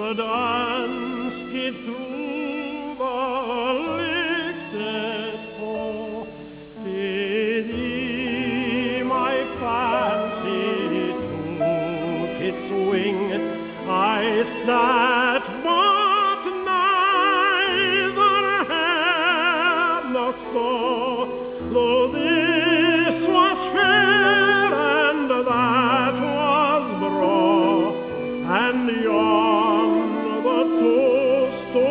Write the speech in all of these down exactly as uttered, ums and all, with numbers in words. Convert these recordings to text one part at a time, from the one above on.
danskid Tuva lifted for, did he my fancy took its wing, I sat but neither heard nor saw, though this was fair and that was broad, and yon the toast of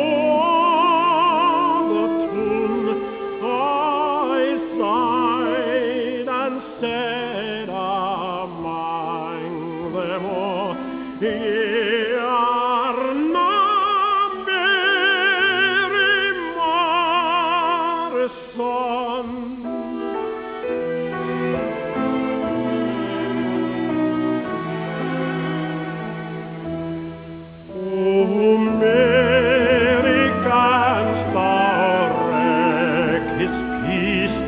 the tune, I sighed and said among them all, ye are not Mary Morrison. Oh, Mary, canst thou wreak his peace,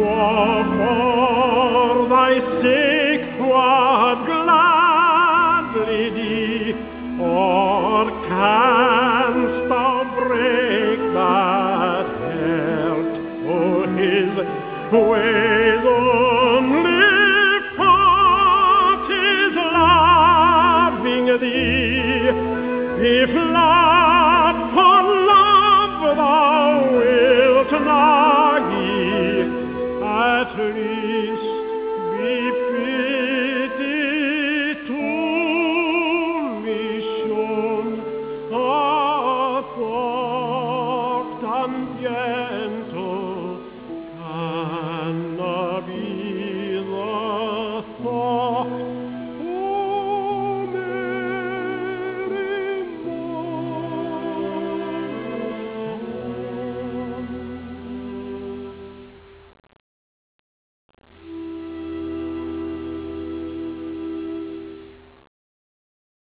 for thy sake would gladly die, or canst thou break that heart? Oh, his ways only for 'tis loving thee. If love for